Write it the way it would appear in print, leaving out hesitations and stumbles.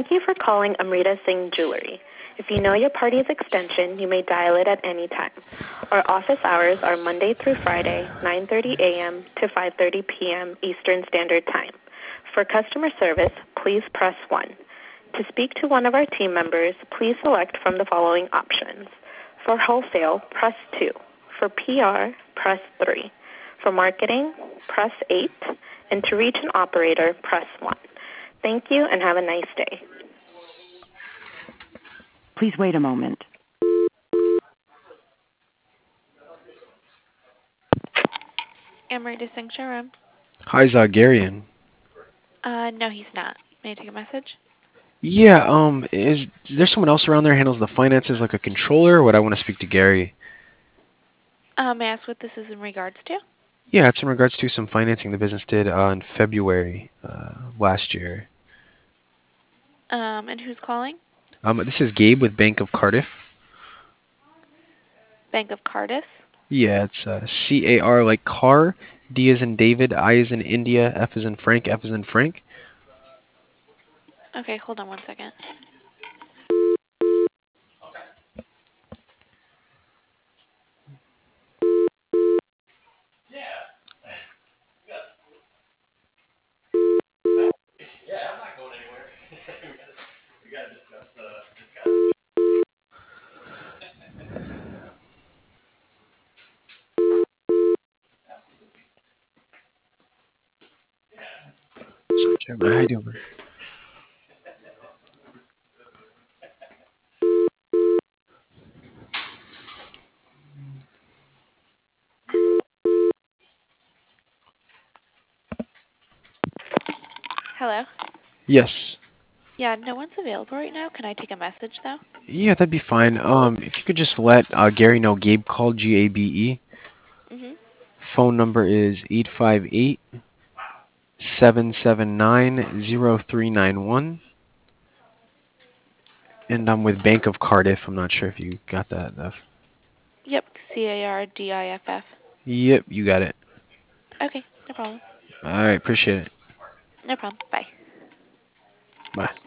Thank you for calling Amrita Singh Jewelry. If you know your party's extension, you may dial it at any time. Our office hours are Monday through Friday, 9:30 a.m. to 5:30 p.m. Eastern Standard Time. For customer service, please press 1. To speak to one of our team members, please select from the following options. For wholesale, press 2. For PR, press 3. For marketing, press 8. And to reach an operator, press 1. Thank you and have a nice day. Please wait a moment. Amrita Singh Showroom. Hi, is Gary in? No, he's not. May I take a message? Yeah, is there someone else around there who handles the finances, like a controller, or would I want to speak to Gary? May I ask what this is in regards to? Yeah, it's in regards to some financing the business did in February last year. And who's calling? This is Gabe with Bank of Cardiff. Bank of Cardiff? Yeah, it's C-A-R like car, D as in David, I as in India, F as in Frank, F as in Frank. Okay, hold on one second. Jeremiah, how you doing? Hello? Yes. Yeah, no one's available right now. Can I take a message, though? Yeah, that'd be fine. If you could just let Gary know Gabe called, G-A-B-E. Mm-hmm. Phone number is 858-779-0391. And I'm with Bank of Cardiff. I'm not sure if you got that. Yep, Cardiff. Yep, you got it. Okay, no problem. All right, appreciate it. No problem. Bye. Bye.